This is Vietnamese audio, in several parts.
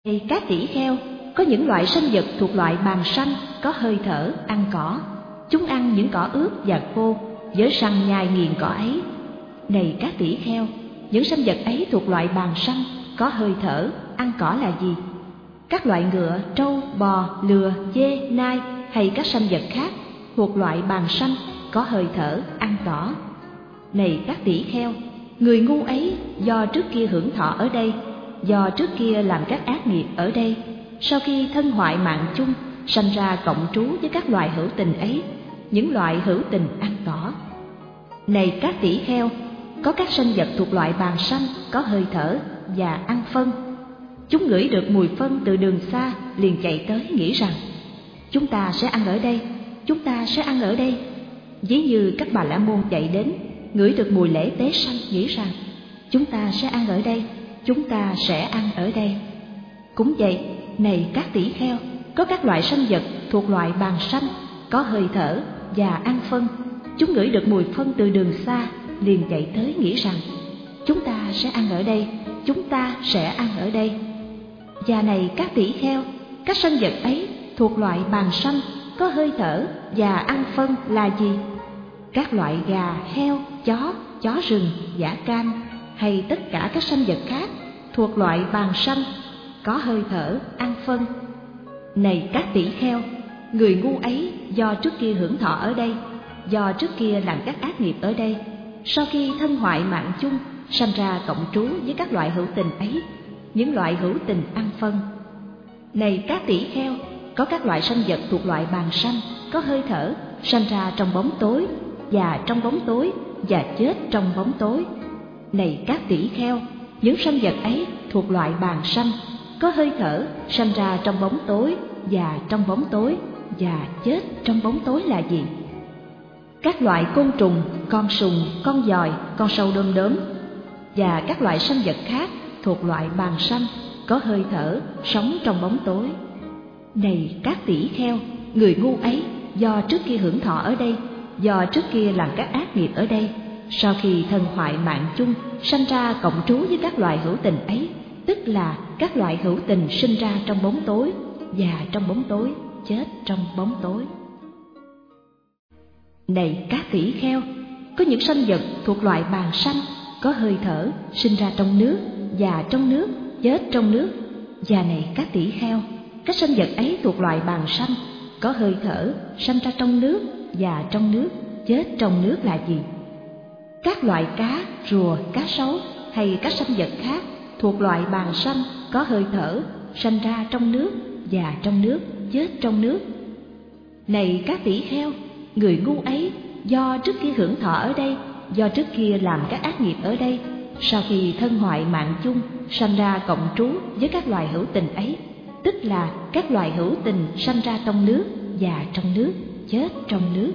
Này các tỷ kheo, có những loại sanh vật thuộc loại bàng sanh có hơi thở ăn cỏ. Chúng ăn những cỏ ướt và khô, với răng nhai nghiền cỏ ấy. Này các tỷ kheo, những sanh vật ấy thuộc loại bàng sanh có hơi thở ăn cỏ là gì? Các loại ngựa, trâu, bò, lừa, dê, nai hay các sanh vật khác thuộc loại bàng sanh có hơi thở ăn cỏ. Này các tỷ kheo, người ngu ấy do trước kia hưởng thọ ở đây, do trước kia làm các ác nghiệp ở đây, sau khi thân hoại mạng chung, sanh ra cộng trú với các loài hữu tình ấy, những loại hữu tình ăn cỏ. Này các tỷ kheo, có các sanh vật thuộc loại bàng sanh có hơi thở và ăn phân. Chúng ngửi được mùi phân từ đường xa, liền chạy tới nghĩ rằng chúng ta sẽ ăn ở đây, chúng ta sẽ ăn ở đây. Ví như các bà la môn chạy đến, ngửi được mùi lễ tế sanh, nghĩ rằng chúng ta sẽ ăn ở đây, chúng ta sẽ ăn ở đây. Cũng vậy, này các tỷ kheo, có các loại sanh vật thuộc loại bàng sanh có hơi thở và ăn phân. Chúng ngửi được mùi phân từ đường xa, liền chạy tới nghĩ rằng chúng ta sẽ ăn ở đây, chúng ta sẽ ăn ở đây. Và này các tỷ kheo, các sanh vật ấy thuộc loại bàng sanh có hơi thở và ăn phân là gì? Các loại gà, heo, chó rừng, dã cam hay tất cả các sanh vật khác thuộc loại bàng sanh có hơi thở ăn phân. Này các tỷ kheo, người ngu ấy do trước kia hưởng thọ ở đây, do trước kia làm các ác nghiệp ở đây, sau khi thân hoại mạng chung, sanh ra cộng trú với các loại hữu tình ấy, những loại hữu tình ăn phân. Này các tỷ kheo, có các loại sanh vật thuộc loại bàng sanh có hơi thở, sanh ra trong bóng tối, và trong bóng tối, và chết trong bóng tối. Này các tỷ kheo, những sanh vật ấy thuộc loại bàng sanh có hơi thở, sanh ra trong bóng tối, và trong bóng tối, và chết trong bóng tối là gì? Các loại côn trùng, con sùng, con giòi, con sâu đom đóm, và các loại sanh vật khác thuộc loại bàng sanh có hơi thở, sống trong bóng tối. Này các tỷ kheo, người ngu ấy do trước kia hưởng thọ ở đây, do trước kia làm các ác nghiệp ở đây, sau khi thân hoại mạng chung, sanh ra cộng trú với các loài hữu tình ấy, tức là các loại hữu tình sinh ra trong bóng tối, và trong bóng tối, chết trong bóng tối. Này các tỷ kheo, có những sanh vật thuộc loại bàng sanh có hơi thở, sinh ra trong nước, và trong nước, chết trong nước. Và này các tỷ kheo, các sanh vật ấy thuộc loại bàng sanh có hơi thở, sanh ra trong nước, và trong nước, chết trong nước là gì? Các loại cá, rùa, cá sấu hay các sanh vật khác thuộc loại bàng sanh có hơi thở, sanh ra trong nước, và trong nước, chết trong nước. Này các tỷ kheo, người ngu ấy do trước kia hưởng thọ ở đây, do trước kia làm các ác nghiệp ở đây, sau khi thân hoại mạng chung, sanh ra cộng trú với các loài hữu tình ấy, tức là các loài hữu tình sanh ra trong nước, và trong nước, chết trong nước.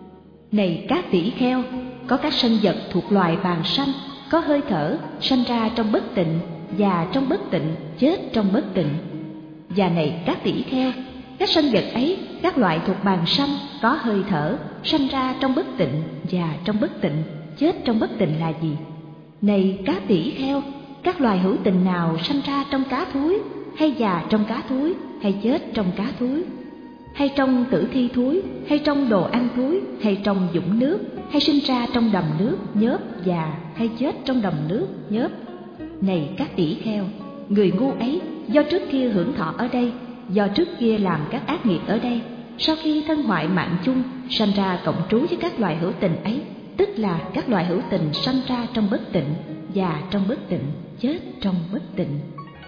Này các tỷ kheo, có các sanh vật thuộc loài bàng sanh có hơi thở, sanh ra trong bất tịnh, và trong bất tịnh, chết trong bất tịnh. Và này các tỷ kheo, các sanh vật ấy, các loại thuộc bàng sanh có hơi thở, sanh ra trong bất tịnh, và trong bất tịnh, chết trong bất tịnh là gì? Này các tỷ kheo, các loài hữu tình nào sanh ra trong cá thúi, hay già trong cá thúi, hay chết trong cá thúi, hay trong tử thi thúi, hay trong đồ ăn thúi, hay trong vũng nước, hay sinh ra trong đầm nước nhớp già, hay chết trong đầm nước nhớp? Này các tỷ kheo, người ngu ấy do trước kia hưởng thọ ở đây, do trước kia làm các ác nghiệp ở đây, sau khi thân hoại mạng chung, sanh ra cộng trú với các loài hữu tình ấy, tức là các loài hữu tình sanh ra trong bất tịnh, và trong bất tịnh, chết trong bất tịnh.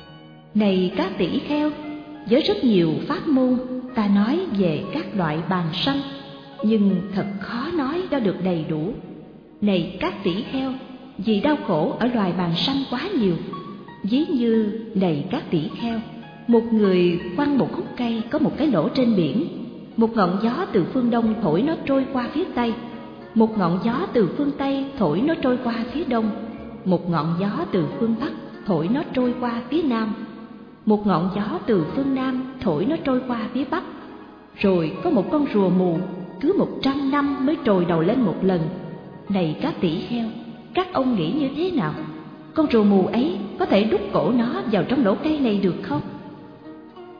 Này các tỷ kheo, với rất nhiều pháp môn ta nói về các loại bàng sanh, nhưng thật khó nói ra được đầy đủ. Này các tỷ kheo, vì đau khổ ở loài bàng sanh quá nhiều. Ví như, này các tỷ kheo, một người quăng một khúc cây có một cái lỗ trên biển, một ngọn gió từ phương đông thổi nó trôi qua phía tây, một ngọn gió từ phương tây thổi nó trôi qua phía đông, một ngọn gió từ phương bắc thổi nó trôi qua phía nam, một ngọn gió từ phương nam thổi nó trôi qua phía bắc. Rồi có một con rùa mù cứ 100 năm mới trồi đầu lên một lần. Này các tỷ kheo, các ông nghĩ như thế nào? Con rùa mù ấy có thể đút cổ nó vào trong lỗ cây này được không?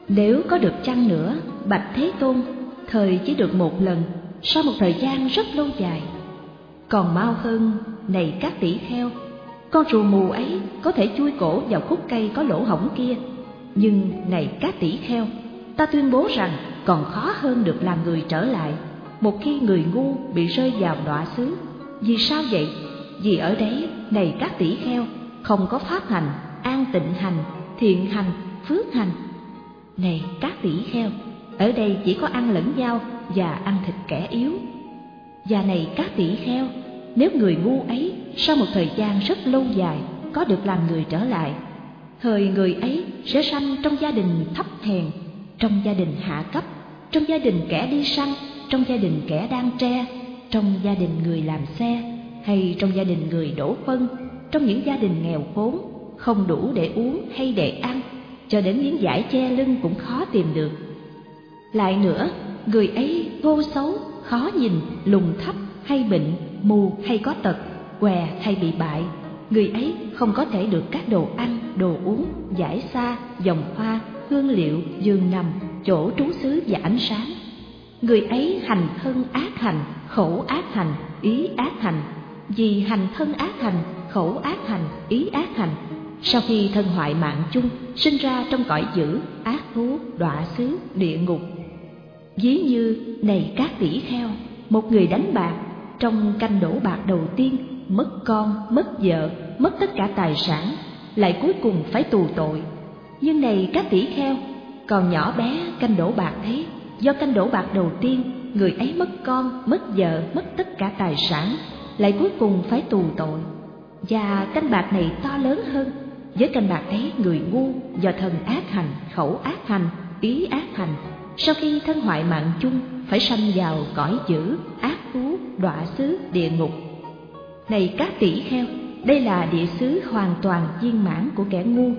Nếu có được chăng nữa, bạch Thế Tôn, thời chỉ được một lần, sau một thời gian rất lâu dài. Còn mau hơn, này các tỷ kheo, con rùa mù ấy có thể chui cổ vào khúc cây có lỗ hổng kia. Nhưng này các tỷ kheo, ta tuyên bố rằng còn khó hơn được làm người trở lại một khi người ngu bị rơi vào đọa xứ. Vì sao vậy? Vì ở đấy, này các tỷ kheo, không có pháp hành, an tịnh hành, thiện hành, phước hành. Này các tỷ kheo, ở đây chỉ có ăn lẫn nhau và ăn thịt kẻ yếu. Và này các tỷ kheo, nếu người ngu ấy sau một thời gian rất lâu dài có được làm người trở lại, thời người ấy sẽ sanh trong gia đình thấp hèn, trong gia đình hạ cấp, trong gia đình kẻ đi săn, trong gia đình kẻ đan tre, trong gia đình người làm xe, hay trong gia đình người đổ phân, trong những gia đình nghèo khốn, không đủ để uống hay để ăn, cho đến miếng vải che lưng cũng khó tìm được. Lại nữa, người ấy vô xấu, khó nhìn, lùn thấp hay bệnh, mù hay có tật, què hay bị bại. Người ấy không có thể được các đồ ăn, đồ uống, giải xa, vòng hoa, hương liệu, giường nằm, chỗ trú xứ và ánh sáng. Người ấy hành thân ác hành, khẩu ác hành, ý ác hành. Vì hành thân ác hành, khẩu ác hành, ý ác hành, sau khi thân hoại mạng chung, sinh ra trong cõi dữ, ác thú, đọa xứ, địa ngục. Ví như này các tỷ kheo, một người đánh bạc, trong canh đổ bạc đầu tiên mất con, mất vợ, mất tất cả tài sản, lại cuối cùng phải tù tội. Nhưng này các tỷ kheo, còn nhỏ bé canh đổ bạc ấy, do canh đổ bạc đầu tiên, người ấy mất con, mất vợ, mất tất cả tài sản, lại cuối cùng phải tù tội. Và canh bạc này to lớn hơn, với canh bạc ấy người ngu do thân ác hành, khẩu ác hành, ý ác hành, sau khi thân hoại mạng chung phải sanh vào cõi dữ, ác thú, đọa xứ, địa ngục. Này các tỷ kheo, đây là địa xứ hoàn toàn viên mãn của kẻ ngu.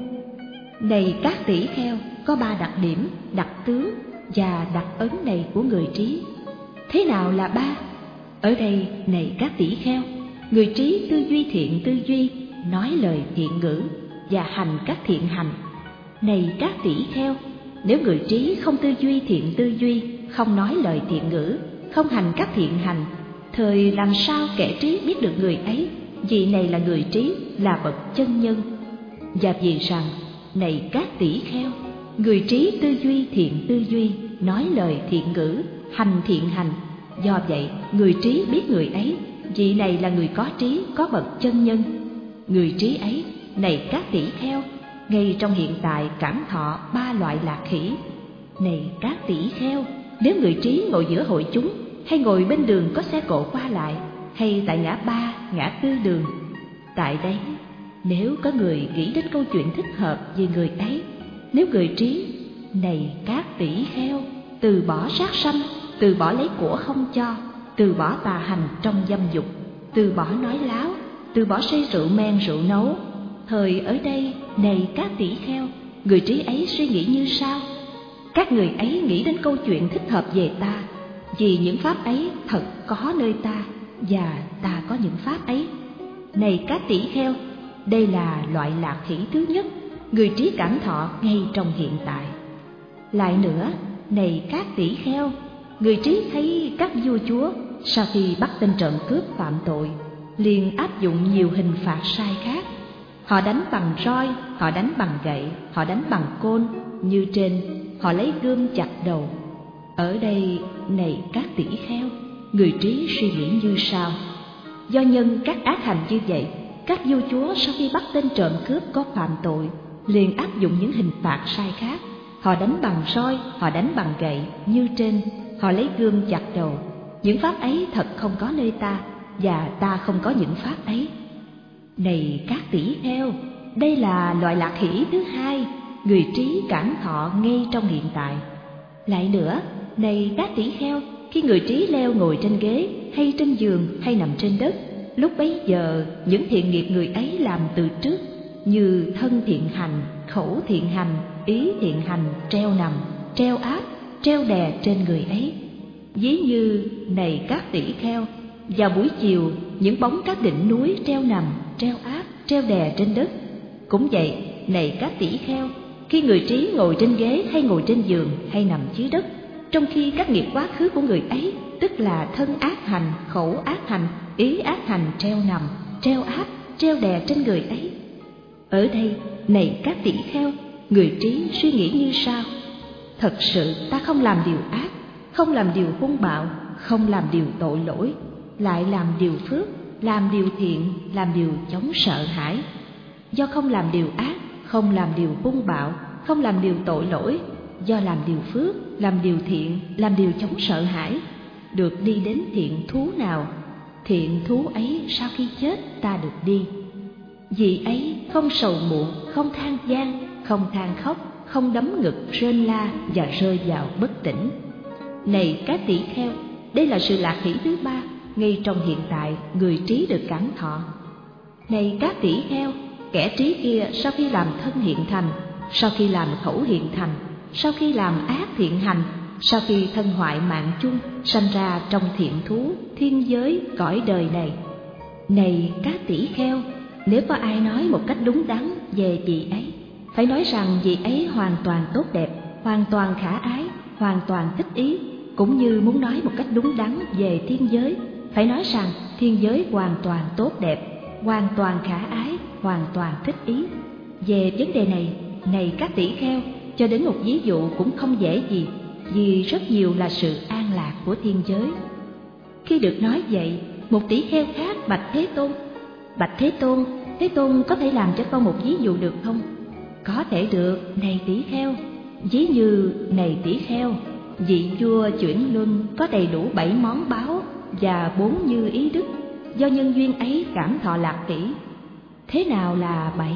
Này các tỷ kheo, có 3 đặc điểm, đặc tướng và đặc ấn này của người trí. Thế nào là 3? Ở đây, này các tỷ kheo, người trí tư duy thiện tư duy, nói lời thiện ngữ và hành các thiện hành. Này các tỷ kheo, nếu người trí không tư duy thiện tư duy, không nói lời thiện ngữ, không hành các thiện hành, thời làm sao kẻ trí biết được người ấy, vị này là người trí, là bậc chân nhân. Và vì rằng, này các tỷ kheo, người trí tư duy thiện tư duy, nói lời thiện ngữ, hành thiện hành, do vậy người trí biết người ấy, vị này là người có trí, có bậc chân nhân. Người trí ấy, này các tỷ kheo, ngay trong hiện tại cảm thọ 3 loại lạc hỷ. Này các tỷ kheo, nếu người trí ngồi giữa hội chúng, hay ngồi bên đường có xe cộ qua lại, hay tại ngã ba, ngã tư đường, tại đấy, nếu có người nghĩ đến câu chuyện thích hợp về người ấy, nếu người trí, này các tỷ kheo, từ bỏ sát sanh, từ bỏ lấy của không cho, từ bỏ tà hành trong dâm dục, từ bỏ nói láo, từ bỏ say rượu men rượu nấu. Thời ở đây, này các tỷ kheo, người trí ấy suy nghĩ như sau: các người ấy nghĩ đến câu chuyện thích hợp về ta, vì những pháp ấy thật có nơi ta, và ta có những pháp ấy. Này các tỷ kheo, đây là loại lạc hỷ thứ nhất, người trí cảm thọ ngay trong hiện tại. Lại nữa, này các tỷ kheo, người trí thấy các vua chúa sau khi bắt tên trộm cướp phạm tội, liền áp dụng nhiều hình phạt sai khác. Họ đánh bằng roi, họ đánh bằng gậy, họ đánh bằng côn, như trên, họ lấy gươm chặt đầu. Ở đây, này các tỷ kheo, người trí suy nghĩ như sau: do nhân các ác hành như vậy, các vua chúa sau khi bắt tên trộm cướp có phạm tội, liền áp dụng những hình phạt sai khác. Họ đánh bằng roi, họ đánh bằng gậy, như trên, họ lấy gươm chặt đầu. Những pháp ấy thật không có nơi ta, và ta không có những pháp ấy. Này các tỷ kheo, đây là loại lạc hỷ thứ hai, người trí cảm thọ ngay trong hiện tại. Lại nữa, này các tỷ kheo, khi người trí leo ngồi trên ghế, hay trên giường, hay nằm trên đất, lúc bấy giờ những thiện nghiệp người ấy làm từ trước, như thân thiện hành, khẩu thiện hành, ý thiện hành, treo nằm, treo áp, treo đè trên người ấy. Ví như, này các tỷ kheo, vào buổi chiều, những bóng các đỉnh núi treo nằm, treo áp, treo đè trên đất. Cũng vậy, này các tỷ kheo, khi người trí ngồi trên ghế hay ngồi trên giường hay nằm dưới đất, trong khi các nghiệp quá khứ của người ấy, tức là thân ác hành, khẩu ác hành, ý ác hành treo nằm, treo áp, treo đè trên người ấy. Ở đây, này các tỷ kheo, người trí suy nghĩ như sau: thật sự ta không làm điều ác, không làm điều hung bạo, không làm điều tội lỗi, lại làm điều phước, làm điều thiện, làm điều chống sợ hãi. Do không làm điều ác, không làm điều hung bạo, không làm điều tội lỗi, do làm điều phước, làm điều thiện, làm điều chống sợ hãi, được đi đến thiện thú nào. Thiện thú ấy sau khi chết ta được đi. Vì ấy không sầu muộn, không than van, không than khóc, không đấm ngực rên la và rơi vào bất tỉnh. Này các tỷ kheo, đây là sự lạc hỷ thứ ba ngay trong hiện tại người trí được cảm thọ. Này các tỷ kheo, kẻ trí kia sau khi làm thân hiện thành, sau khi làm khẩu hiện thành, sau khi làm ác thiện hành, sau khi thân hoại mạng chung, sanh ra trong thiện thú, thiên giới, cõi đời này. Này các tỷ kheo, nếu có ai nói một cách đúng đắn về vị ấy, phải nói rằng vị ấy hoàn toàn tốt đẹp, hoàn toàn khả ái, hoàn toàn thích ý. Cũng như muốn nói một cách đúng đắn về thiên giới, phải nói rằng thiên giới hoàn toàn tốt đẹp, hoàn toàn khả ái, hoàn toàn thích ý. Về vấn đề này, này các tỷ kheo, cho đến một ví dụ cũng không dễ gì, vì rất nhiều là sự an lạc của thiên giới. Khi được nói vậy, một tỷ kheo khác bạch Thế Tôn: bạch Thế Tôn, Thế Tôn có thể làm cho con một ví dụ được không? Có thể được, này tỷ kheo. Ví như, này tỷ kheo, vị vua chuyển luân có đầy đủ 7 món báo và 4 như ý đức, do nhân duyên ấy cảm thọ lạc hỷ. Thế nào là 7?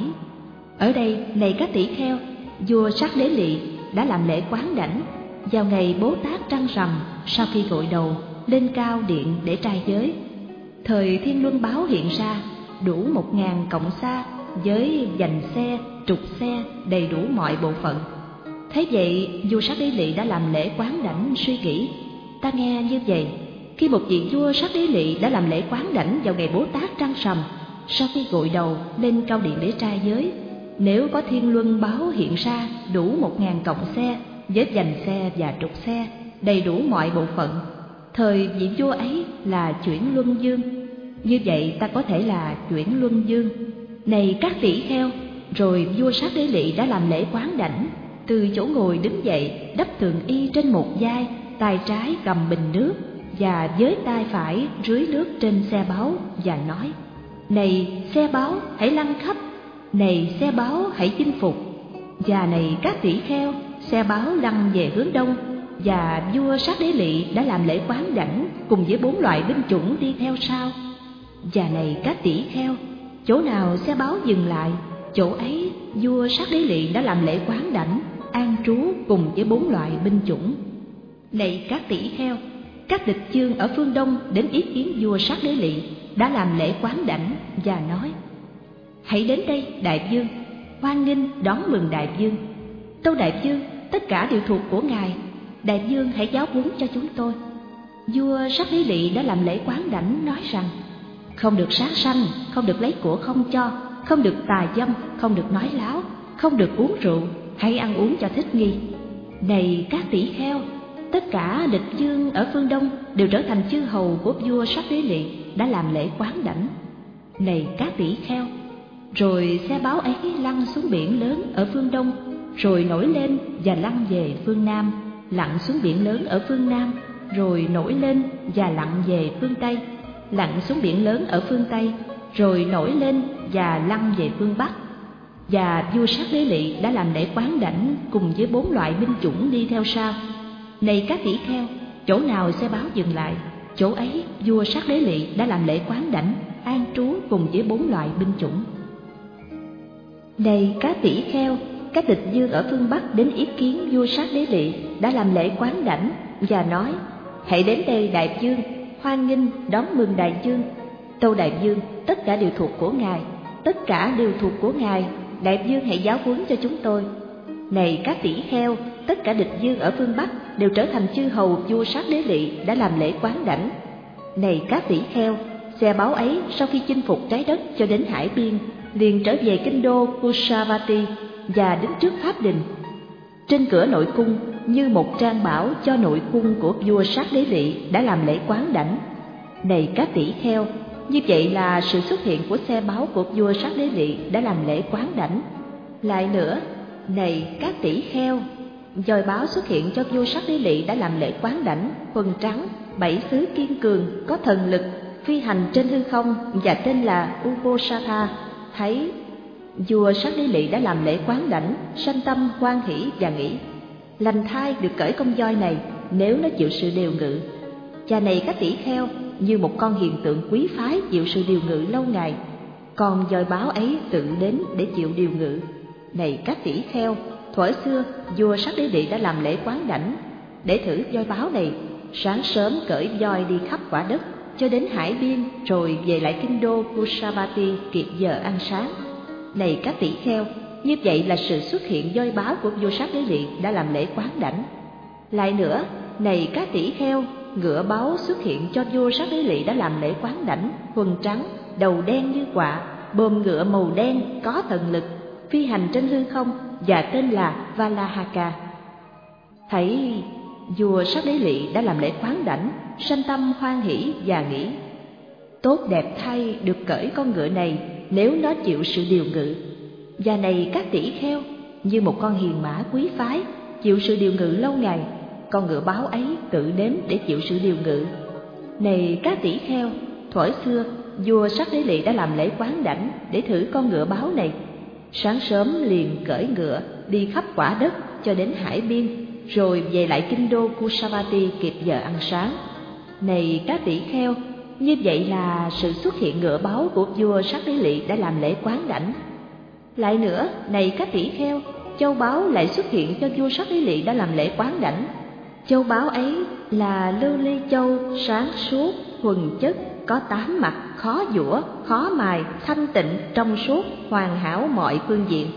Ở đây, này các tỷ kheo, vua Sắc Đế Lị đã làm lễ quán đảnh vào ngày Bố Tát trăng rằm, sau khi gội đầu lên cao điện để trai giới. Thời thiên luân báo hiện ra đủ 1000 cộng sa với dành xe, trục xe, đầy đủ mọi bộ phận. Thế vậy, vua Sắc Đế Lị đã làm lễ quán đảnh suy nghĩ: ta nghe như vậy, khi một vị vua Sắc Đế Lị đã làm lễ quán đảnh vào ngày Bố Tát trăng rằm, sau khi gội đầu lên cao điện để trai giới, nếu có thiên luân báo hiện ra đủ 1000 cộng xe với dành xe và trục xe, đầy đủ mọi bộ phận, thời vị vua ấy là chuyển luân dương. Như vậy ta có thể là chuyển luân dương. Này các tỷ kheo, rồi vua Sắc Đế Lị đã làm lễ quán đảnh, từ chỗ ngồi đứng dậy, đắp tường y trên một vai, tay trái cầm bình nước và với tay phải rưới nước trên xe báu và nói: này xe báu hãy lăn khắp, này xe báu hãy chinh phục. Và này các tỷ kheo, xe báu lăn về hướng đông, và vua Sắc Đế Lị đã làm lễ quán đảnh cùng với 4 loại binh chủng đi theo sau. Và này các tỷ kheo, chỗ nào xe báu dừng lại, chỗ ấy vua Sắc Đế Lị đã làm lễ quán đảnh an trú cùng với 4 loại binh chủng. Này các tỷ kheo, các địch chương ở phương đông đến ý kiến vua Sắc Đế Lị đã làm lễ quán đảnh và nói: hãy đến đây đại vương, hoan nghênh đón mừng đại vương. Tâu đại vương, tất cả đều thuộc của ngài, đại vương hãy giáo huấn cho chúng tôi. Vua Sắc Đế Lị đã làm lễ quán đảnh nói rằng: không được sát sanh, không được lấy của không cho, không được tà dâm, không được nói láo, không được uống rượu, hãy ăn uống cho thích nghi. Này các tỷ kheo, tất cả địch vương ở phương đông đều trở thành chư hầu của vua Sắc Đế Lị đã làm lễ quán đảnh. Này các tỷ kheo, rồi xe báu ấy lăn xuống biển lớn ở phương đông, rồi nổi lên và lăn về phương nam, lặn xuống biển lớn ở phương nam, rồi nổi lên và lặn về phương tây, lặn xuống biển lớn ở phương tây, rồi nổi lên và lăn về phương bắc. Và vua Sắc Đế Lị đã làm lễ quán đảnh cùng với 4 loại binh chủng đi theo sau. Này các tỷ kheo, chỗ nào xe báu dừng lại, chỗ ấy vua Sắc Đế Lị đã làm lễ quán đảnh an trú cùng với 4 loại binh chủng. Này các tỷ kheo, các địch vương ở phương bắc đến ý kiến vua Sắc Đế Lị đã làm lễ quán đảnh và nói: hãy đến đây đại vương, hoan nghênh đón mừng đại vương. Tâu đại vương, tất cả đều thuộc của ngài, tất cả đều thuộc của ngài, đại vương hãy giáo huấn cho chúng tôi. Này các tỷ kheo, tất cả địch vương ở phương bắc đều trở thành chư hầu vua Sắc Đế Lị đã làm lễ quán đảnh. Này các tỷ kheo, xe báu ấy sau khi chinh phục trái đất cho đến hải biên, liền trở về kinh đô Kusavati, và đứng trước pháp đình. Trên cửa nội cung như một trang bảo cho nội cung của vua Sát Đế Lỵ đã làm lễ quán đảnh. Này các tỷ kheo, như vậy là sự xuất hiện của xe báu của vua Sát Đế Lỵ đã làm lễ quán đảnh. Lại nữa, này các tỷ kheo, dòi báo xuất hiện cho vua Sát Đế Lỵ đã làm lễ quán đảnh. Huân trắng, 7 xứ kiên cường, có thần lực, phi hành trên hư không và tên là Uposatha. Thấy vua Sát Đế Lỵ đã làm lễ quán đảnh, sanh tâm hoan hỷ và nghĩ: lành thai được cởi con voi này nếu nó chịu sự điều ngự. Và này các tỷ kheo, như một con hiện tượng quý phái chịu sự điều ngự lâu ngày, còn voi báo ấy tự đến để chịu điều ngự. Này các tỷ kheo, thuở xưa vua Sát Đế Lỵ đã làm lễ quán đảnh để thử voi báo này. Sáng sớm cởi voi đi khắp quả đất cho đến hải biên, rồi về lại kinh đô Kusavati kịp giờ ăn sáng. Này các tỷ kheo, như vậy là sự xuất hiện voi báo của vua Sát Đế Lỵ đã làm lễ quán đảnh. Lại nữa, này các tỷ kheo, ngựa báo xuất hiện cho vua Sát Đế Lỵ đã làm lễ quán đảnh. Huân trắng, đầu đen như quạ, bờm ngựa màu đen, có thần lực, phi hành trên hư không và tên là Valahaka. Thấy vua Sát Đế Lỵ đã làm lễ quán đảnh, sanh tâm hoan hỷ và nghĩ: tốt đẹp thay được cởi con ngựa này nếu nó chịu sự điều ngự. Và này các tỷ kheo, như một con hiền mã quý phái chịu sự điều ngự lâu ngày, con ngựa báo ấy tự đến để chịu sự điều ngự. Này các tỷ kheo, thuở xưa vua Sát Đế Lỵ đã làm lễ quán đảnh để thử con ngựa báo này. Sáng sớm liền cởi ngựa đi khắp quả đất cho đến hải biên, rồi về lại kinh đô Kusavati kịp giờ ăn sáng. Này các tỷ kheo, như vậy là sự xuất hiện ngựa báo của vua Sát Đế Lỵ đã làm lễ quán đảnh. Lại nữa, này các tỷ kheo, châu báu lại xuất hiện cho vua Sát Đế Lỵ đã làm lễ quán đảnh. Châu báu ấy là lưu ly châu, sáng suốt, thuần chất, có 8 mặt, khó giũa, khó mài, thanh tịnh, trong suốt, hoàn hảo mọi phương diện.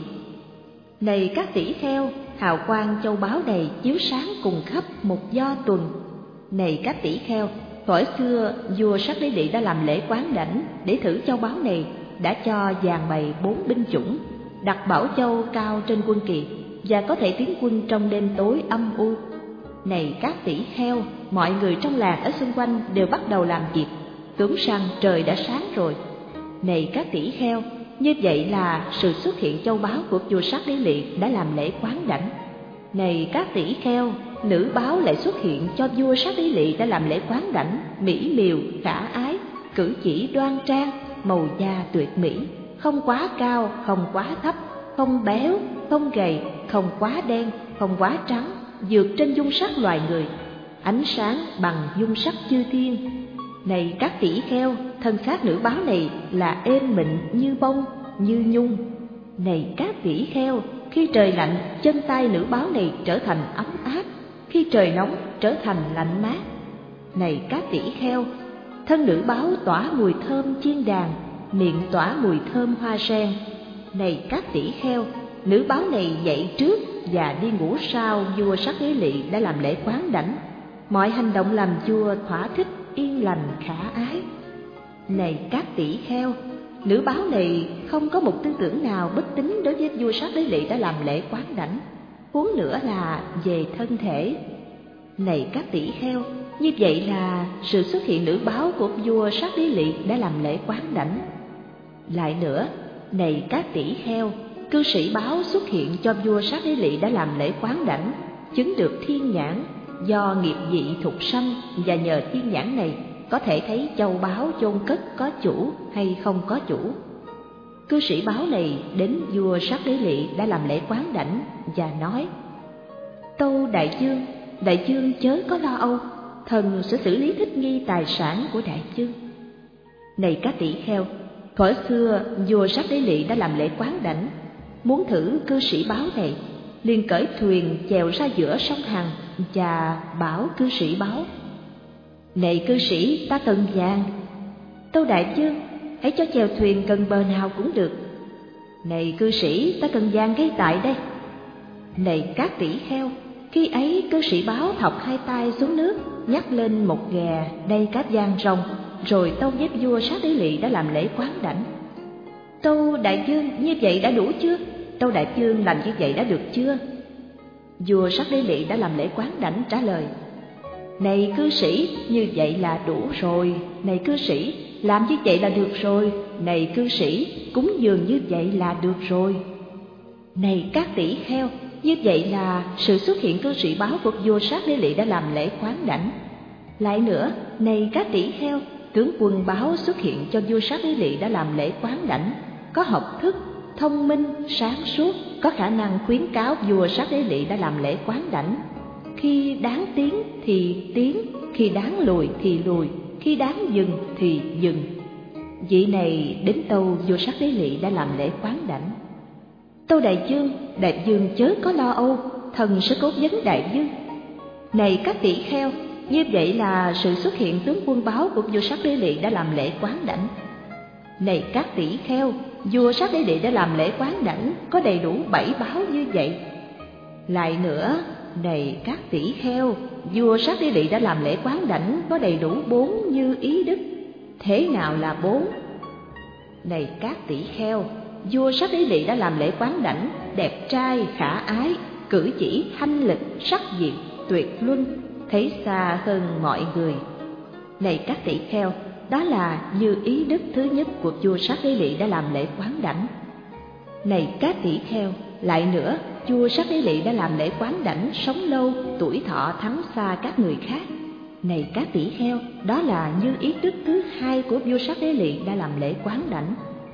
Này các tỷ kheo, hào quang châu báu này chiếu sáng cùng khắp một do tuần. Này các tỷ kheo, thuở xưa vua Sát Đế Lỵ đã làm lễ quán đảnh để thử châu báu này, đã cho dàn bày 4 binh chủng, đặt bảo châu cao trên quân kỳ và có thể tiến quân trong đêm tối âm u. Này các tỷ kheo, mọi người trong làng ở xung quanh đều bắt đầu làm việc, tưởng rằng trời đã sáng rồi. Này các tỷ kheo, như vậy là sự xuất hiện châu báu của vua Sát Đế Lỵ đã làm lễ quán đảnh. Này các tỷ kheo, nữ báo lại xuất hiện cho vua Sát Đế Lỵ đã làm lễ quán đảnh, mỹ miều, khả ái, cử chỉ đoan trang, màu da tuyệt mỹ, không quá cao, không quá thấp, không béo, không gầy, không quá đen, không quá trắng, vượt trên dung sắc loài người, ánh sáng bằng dung sắc chư thiên. Này các tỷ kheo, thân xác nữ báo này là êm mịn như bông, như nhung. Này các tỷ kheo, khi trời lạnh, chân tay nữ báo này trở thành ấm áp, khi trời nóng trở thành lạnh mát. Này các tỷ kheo, thân nữ báo tỏa mùi thơm chiên đàn, miệng tỏa mùi thơm hoa sen. Này các tỷ kheo, nữ báo này dậy trước và đi ngủ sau vua Sát Đế Lỵ đã làm lễ quán đảnh. Mọi hành động làm vua thỏa thích, yên lành, khả ái. Này các tỷ kheo, nữ báo này không có một tư tưởng nào bất tín đối với vua Sát Đế Lỵ đã làm lễ quán đảnh, huống nữa là về thân thể. Này các tỷ kheo, như vậy là sự xuất hiện nữ báo của vua Sát Đế Lỵ đã làm lễ quán đảnh. Lại nữa, này các tỷ kheo, cư sĩ báo xuất hiện cho vua Sát Đế Lỵ đã làm lễ quán đảnh, chứng được thiên nhãn, do nghiệp vị thục sanh, và nhờ thiên nhãn này có thể thấy châu báu chôn cất có chủ hay không có chủ. Cư sĩ báo này đến vua Sát Đế Lỵ đã làm lễ quán đảnh và nói: tâu đại vương chớ có lo âu, thần sẽ xử lý thích nghi tài sản của đại vương. Này các tỷ kheo, thuở xưa vua Sát Đế Lỵ đã làm lễ quán đảnh, muốn thử cư sĩ báo này, liền cởi thuyền chèo ra giữa sông Hằng và bảo cư sĩ báo: này cư sĩ, ta cần vàng. Tâu đại vương, hãy cho chèo thuyền gần bờ nào cũng được. Này cư sĩ, ta cần vàng ngay tại đây. Này các tỷ kheo, khi ấy cư sĩ báo thọc 2 tay xuống nước, nhắc lên một ghè đầy cá vàng rồng, rồi tâu với vua Sát Đế Lỵ đã làm lễ quán đảnh. Tâu đại vương, như vậy đã đủ chưa? Tâu Đại Vương làm như vậy đã được chưa? Vua Sắc Đế Lỵ đã làm lễ quán đảnh trả lời: Này cư sĩ, như vậy là đủ rồi. Này cư sĩ, làm như vậy là được rồi. Này cư sĩ, cúng dường như vậy là được rồi. Này các tỷ kheo, như vậy là sự xuất hiện cư sĩ báo của vua Sắc Đế Lỵ đã làm lễ quán đảnh. Lại nữa, này các tỷ kheo, tướng quân báo xuất hiện cho vua Sắc Đế Lỵ đã làm lễ quán đảnh, có học thức, thông minh, sáng suốt, có khả năng khuyến cáo vua Sắc Đế Lỵ đã làm lễ quán đảnh. Khi đáng tiến thì tiến, khi đáng lùi thì lùi, khi đáng dừng thì dừng. Vị này đến tâu vua Sắc Đế Lỵ đã làm lễ quán đảnh. Tâu Đại vương chớ có lo âu, thần sẽ cố vấn đại vương. Này các tỷ kheo, như vậy là sự xuất hiện tướng quân báo của vua Sắc Đế Lỵ đã làm lễ quán đảnh. Này các tỷ kheo, vua Sắc Đế Lỵ đã làm lễ quán đảnh, có đầy đủ 7 báo như vậy. Lại nữa, này các tỷ kheo, vua Sắc Đế Lỵ đã làm lễ quán đảnh, có đầy đủ 4 như ý đức. Thế nào là 4? Này các tỷ kheo, vua Sắc Đế Lỵ đã làm lễ quán đảnh, đẹp trai, khả ái, cử chỉ, thanh lịch, sắc diệu, tuyệt luân, thấy xa hơn mọi người. Này các tỷ kheo, đó là như ý đức thứ nhất của vua Sắc Đế Lỵ đã làm lễ quán đảnh. Này các tỷ kheo, lại nữa, vua Sắc Đế Lỵ đã làm lễ quán đảnh, sống lâu, tuổi thọ thắng xa các người khác. Này các tỷ kheo, đó là như ý đức thứ hai của vua Sắc Đế Lỵ đã làm lễ quán đảnh.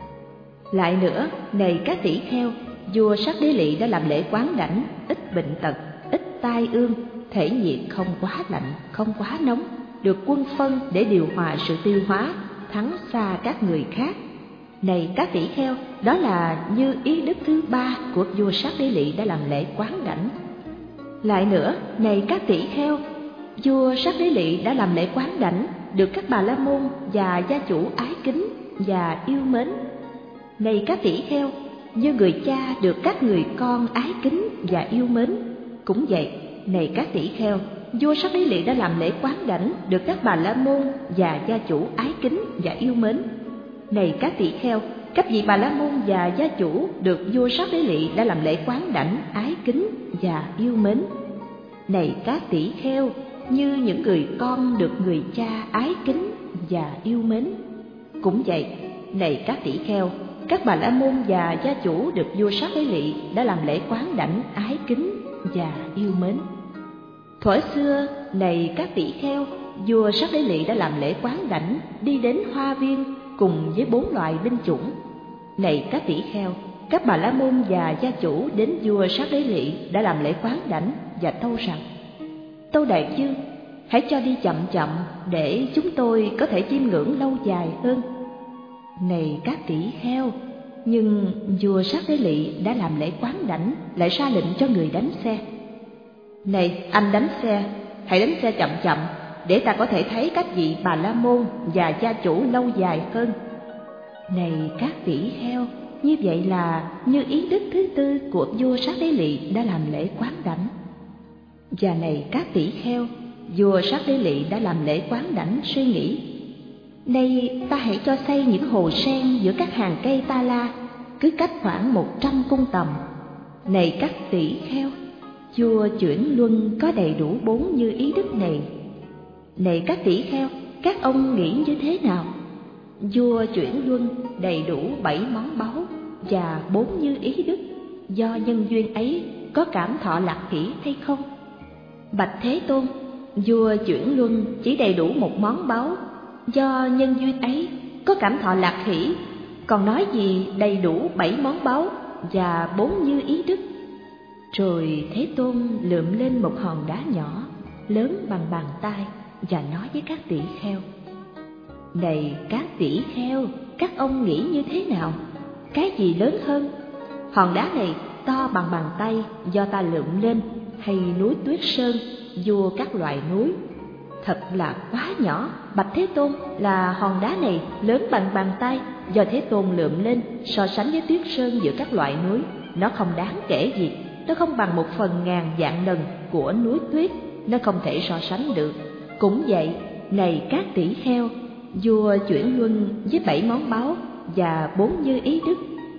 Lại nữa, này các tỷ kheo, vua Sắc Đế Lỵ đã làm lễ quán đảnh, ít bệnh tật, ít tai ương, thể nhiệt không quá lạnh, không quá nóng, được quân phân để điều hòa sự tiêu hóa, thắng xa các người khác. Này các tỷ kheo, đó là như ý đức thứ ba của vua Sắc Đế Lỵ đã làm lễ quán đảnh. Lại nữa, này các tỷ kheo, vua Sắc Đế Lỵ đã làm lễ quán đảnh, được các bà la môn và gia chủ ái kính và yêu mến. Này các tỷ kheo, như người cha được các người con ái kính và yêu mến. Cũng vậy, này các tỷ kheo, vua Sắc Đế Lỵ đã làm lễ quán đảnh, được các bà la môn và gia chủ ái kính và yêu mến. Này các tỷ kheo, các vị bà la môn và gia chủ được vua Sắc Đế Lỵ đã làm lễ quán đảnh, ái kính và yêu mến. Này các tỷ kheo, như những người con được người cha ái kính và yêu mến. Cũng vậy, này các tỷ kheo, các bà la môn và gia chủ được vua Sắc Đế Lỵ đã làm lễ quán đảnh, ái kính và yêu mến. Thuở xưa, này các tỷ kheo, vua Sắc Đế Lỵ đã làm lễ quán đảnh, đi đến hoa viên cùng với 4 loại binh chủng. Này các tỷ kheo, các bà la môn và gia chủ đến vua Sắc Đế Lỵ đã làm lễ quán đảnh và tâu rằng: Tâu Đại Vương, hãy cho đi chậm chậm để chúng tôi có thể chiêm ngưỡng lâu dài hơn. Này các tỷ kheo, nhưng vua Sắc Đế Lỵ đã làm lễ quán đảnh, lại ra lệnh cho người đánh xe: Này anh đánh xe, hãy đánh xe chậm chậm để ta có thể thấy các vị bà la môn và gia chủ lâu dài hơn. Này các tỷ kheo, như vậy là như ý đức thứ tư của vua Sắc Đế Lỵ đã làm lễ quán đảnh. Và này các tỷ kheo, vua Sắc Đế Lỵ đã làm lễ quán đảnh suy nghĩ: Nay ta hãy cho xây những hồ sen giữa các hàng cây ta la, cứ cách khoảng 100 cung tầm. Này các tỷ kheo, vua chuyển luân có đầy đủ 4 như ý đức này. Này các tỷ kheo, các ông nghĩ như thế nào? Vua chuyển luân đầy đủ 7 món báu và 4 như ý đức, do nhân duyên ấy có cảm thọ lạc hỷ hay không? Bạch Thế Tôn, vua chuyển luân chỉ đầy đủ 1 món báu, do nhân duyên ấy có cảm thọ lạc hỷ, còn nói gì đầy đủ 7 món báu và 4 như ý đức? Rồi Thế Tôn lượm lên một hòn đá nhỏ, lớn bằng bàn tay, và nói với các tỷ kheo: Này các tỷ kheo, các ông nghĩ như thế nào? Cái gì lớn hơn? Hòn đá này to bằng bàn tay do ta lượm lên, hay núi Tuyết Sơn, vua các loại núi? Thật là quá nhỏ, bạch Thế Tôn, là hòn đá này lớn bằng bàn tay do Thế Tôn lượm lên, so sánh với Tuyết Sơn giữa các loại núi, nó không đáng kể gì. Nó không bằng 1/1000 vạn lần của núi tuyết, nó không thể so sánh được. Cũng vậy, này các tỷ kheo, vua chuyển luân với 7 món báu và 4 như ý đức,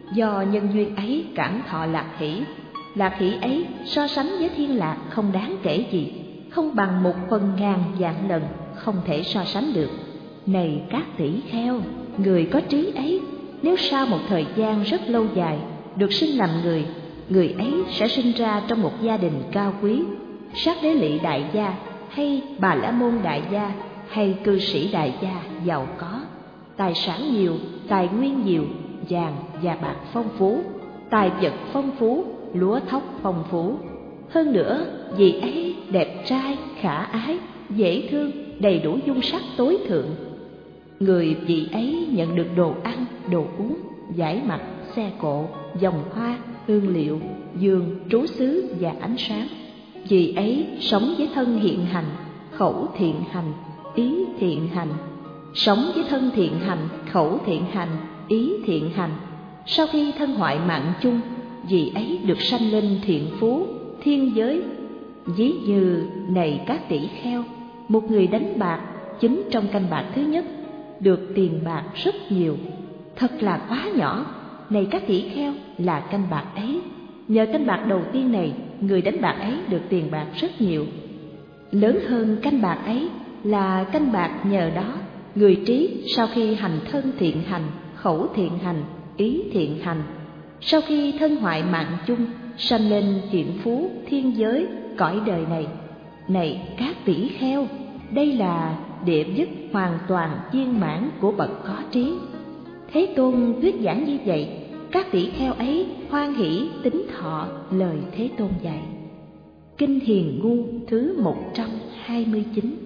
Do nhân duyên ấy cảm thọ lạc hỷ ấy so sánh với thiên lạc không đáng kể gì, không bằng 1/1000 lần, không thể so sánh được. Này các tỷ kheo, người có trí ấy, nếu sau một thời gian rất lâu dài được sinh làm người ấy sẽ sinh ra trong một gia đình cao quý, sát đế lỵ đại gia hay bà la môn đại gia hay cư sĩ đại gia giàu có, tài sản nhiều, tài nguyên nhiều, vàng và bạc phong phú, tài vật phong phú, lúa thóc phong phú. Hơn nữa, vị ấy đẹp trai, khả ái, dễ thương, đầy đủ dung sắc tối thượng. Người vị ấy nhận được đồ ăn, đồ uống, giải mặt, xe cộ, vòng hoa, hương liệu, giường, trú xứ và ánh sáng. Vị ấy sống với thân hiện hành, khẩu thiện hành, ý thiện hành. Sống với thân thiện hành, khẩu thiện hành, ý thiện hành. Sau khi thân hoại mạng chung, vị ấy được sanh lên thiện phú, thiên giới. Ví như này các tỷ kheo, một người đánh bạc, chính trong canh bạc thứ nhất được tiền bạc rất nhiều, thật là quá nhỏ. Này các tỷ kheo, là canh bạc ấy, nhờ canh bạc đầu tiên này, người đánh bạc ấy được tiền bạc rất nhiều. Lớn hơn canh bạc ấy là canh bạc nhờ đó, người trí sau khi hành thân thiện hành, khẩu thiện hành, ý thiện hành, sau khi thân hoại mạng chung, sanh lên thiện phú, thiên giới, cõi đời này. Này các tỷ kheo, đây là địa dứt hoàn toàn viên mãn của bậc có trí. Thế Tôn thuyết giảng như vậy, các tỷ kheo ấy hoan hỷ tín thọ lời Thế Tôn dạy. Kinh Hiền Ngu thứ 129.